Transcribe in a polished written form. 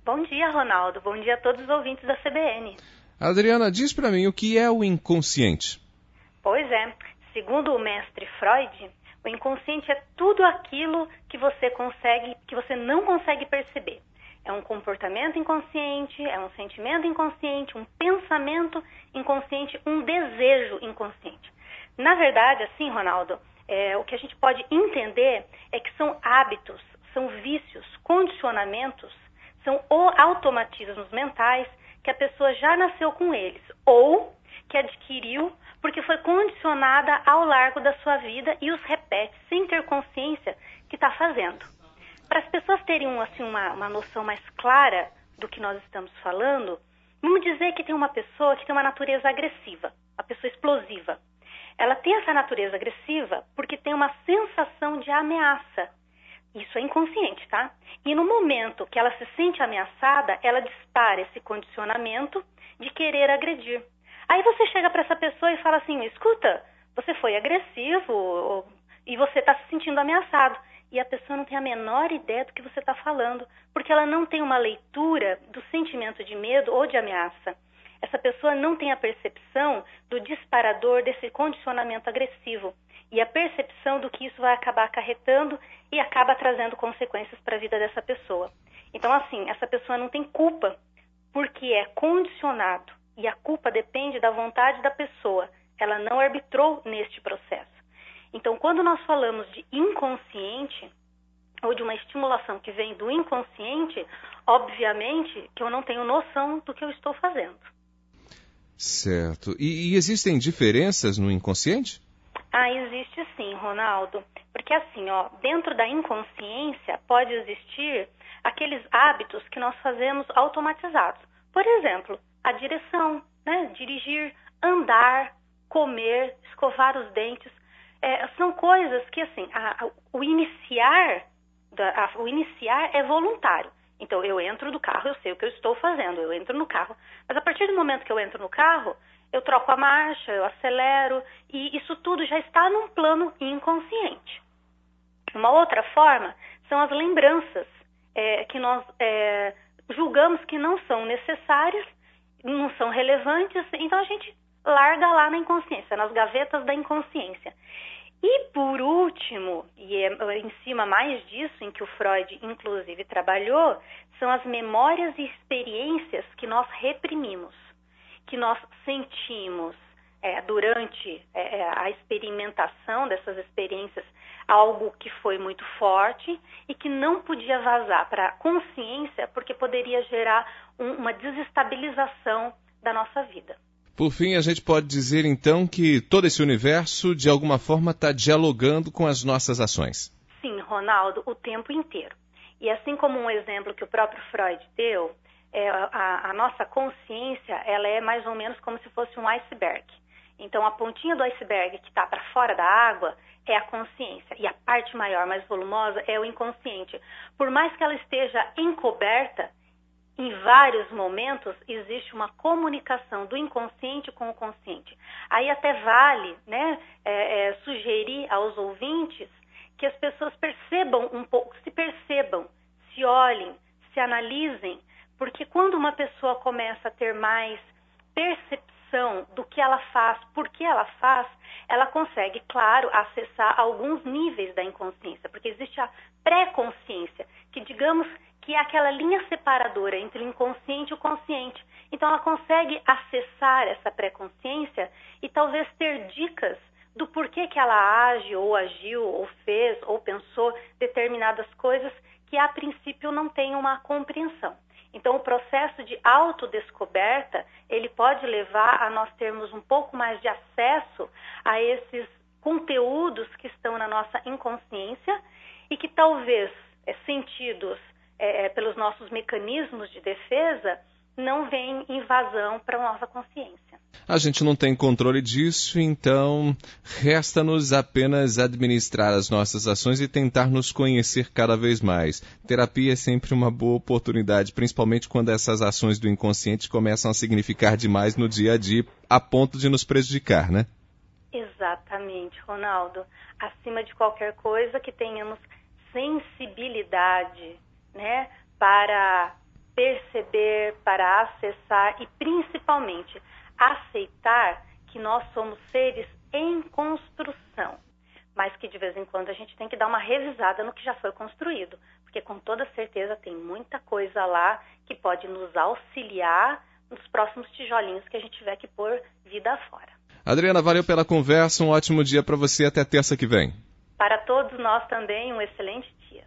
Bom dia, Ronaldo. Bom dia a todos os ouvintes da CBN. Adriana, diz para mim o que é o inconsciente. Pois é, segundo o mestre Freud, o inconsciente é tudo aquilo que você não consegue perceber. É um comportamento inconsciente, é um sentimento inconsciente, um pensamento inconsciente, um desejo inconsciente. Na verdade, assim, Ronaldo, o que a gente pode entender é que são hábitos, são vícios, condicionamentos, são automatismos mentais que a pessoa já nasceu com eles ou que adquiriu porque foi condicionada ao largo da sua vida e os repete sem ter consciência que está fazendo. Para as pessoas terem uma noção mais clara do que nós estamos falando, vamos dizer que tem uma pessoa que tem uma natureza agressiva, uma pessoa explosiva. Ela tem essa natureza agressiva porque tem uma sensação de ameaça. Isso é inconsciente, tá? E no momento que ela se sente ameaçada, ela dispara esse condicionamento de querer agredir. Aí você chega para essa pessoa e fala assim, escuta, você foi agressivo e você está se sentindo ameaçado. E a pessoa não tem a menor ideia do que você está falando, porque ela não tem uma leitura do sentimento de medo ou de ameaça. Essa pessoa não tem a percepção do disparador desse condicionamento agressivo e a percepção do que isso vai acabar acarretando e acaba trazendo consequências para a vida dessa pessoa. Então, assim, essa pessoa não tem culpa porque é condicionado e a culpa depende da vontade da pessoa. Ela não arbitrou neste processo. Então, quando nós falamos de inconsciente ou de uma estimulação que vem do inconsciente, obviamente que eu não tenho noção do que eu estou fazendo. Certo. E existem diferenças no inconsciente? Existe sim, Ronaldo. Porque assim, dentro da inconsciência pode existir aqueles hábitos que nós fazemos automatizados. Por exemplo, a direção, né? Dirigir, andar, comer, escovar os dentes. São coisas que, assim, o iniciar é voluntário. Então, eu entro no carro, eu sei o que eu estou fazendo, eu entro no carro. Mas a partir do momento que eu entro no carro, eu troco a marcha, eu acelero, e isso tudo já está num plano inconsciente. Uma outra forma são as lembranças que nós julgamos que não são necessárias, não são relevantes, então a gente larga lá na inconsciência, nas gavetas da inconsciência. E por último, e em cima mais disso, em que o Freud inclusive trabalhou, são as memórias e experiências que nós reprimimos, que nós sentimos durante a experimentação dessas experiências, algo que foi muito forte e que não podia vazar para a consciência porque poderia gerar uma desestabilização da nossa vida. Por fim, a gente pode dizer, então, que todo esse universo, de alguma forma, está dialogando com as nossas ações. Sim, Ronaldo, o tempo inteiro. E assim como um exemplo que o próprio Freud deu, a nossa consciência, ela é mais ou menos como se fosse um iceberg. Então, a pontinha do iceberg que está para fora da água é a consciência. E a parte maior, mais volumosa, é o inconsciente. Por mais que ela esteja encoberta, em vários momentos existe uma comunicação do inconsciente com o consciente. Aí até vale, né, sugerir aos ouvintes que as pessoas percebam um pouco, se olhem, se analisem, porque quando uma pessoa começa a ter mais percepção do que ela faz, por que ela faz, ela consegue, claro, acessar alguns níveis da inconsciência, porque existe a pré-consciência, que digamos que é aquela linha separadora entre o inconsciente e o consciente. Então ela consegue acessar essa pré-consciência e talvez ter dicas do porquê que ela age, ou agiu, ou fez, ou pensou determinadas coisas que a princípio não tem uma compreensão. Então o processo de autodescoberta, ele pode levar a nós termos um pouco mais de acesso a esses conteúdos que estão na nossa inconsciência e que talvez sentidos pelos nossos mecanismos de defesa, não vem invasão para a nossa consciência. A gente não tem controle disso, então resta-nos apenas administrar as nossas ações e tentar nos conhecer cada vez mais. Terapia é sempre uma boa oportunidade, principalmente quando essas ações do inconsciente começam a significar demais no dia a dia, a ponto de nos prejudicar, né? Exatamente, Ronaldo. Acima de qualquer coisa, que tenhamos sensibilidade, né, para perceber, para acessar e, principalmente, aceitar que nós somos seres em construção, mas que de vez em quando a gente tem que dar uma revisada no que já foi construído, porque com toda certeza tem muita coisa lá que pode nos auxiliar nos próximos tijolinhos que a gente tiver que pôr vida afora. Adriana, valeu pela conversa, um ótimo dia para você, até terça que vem. Para todos nós também, um excelente dia.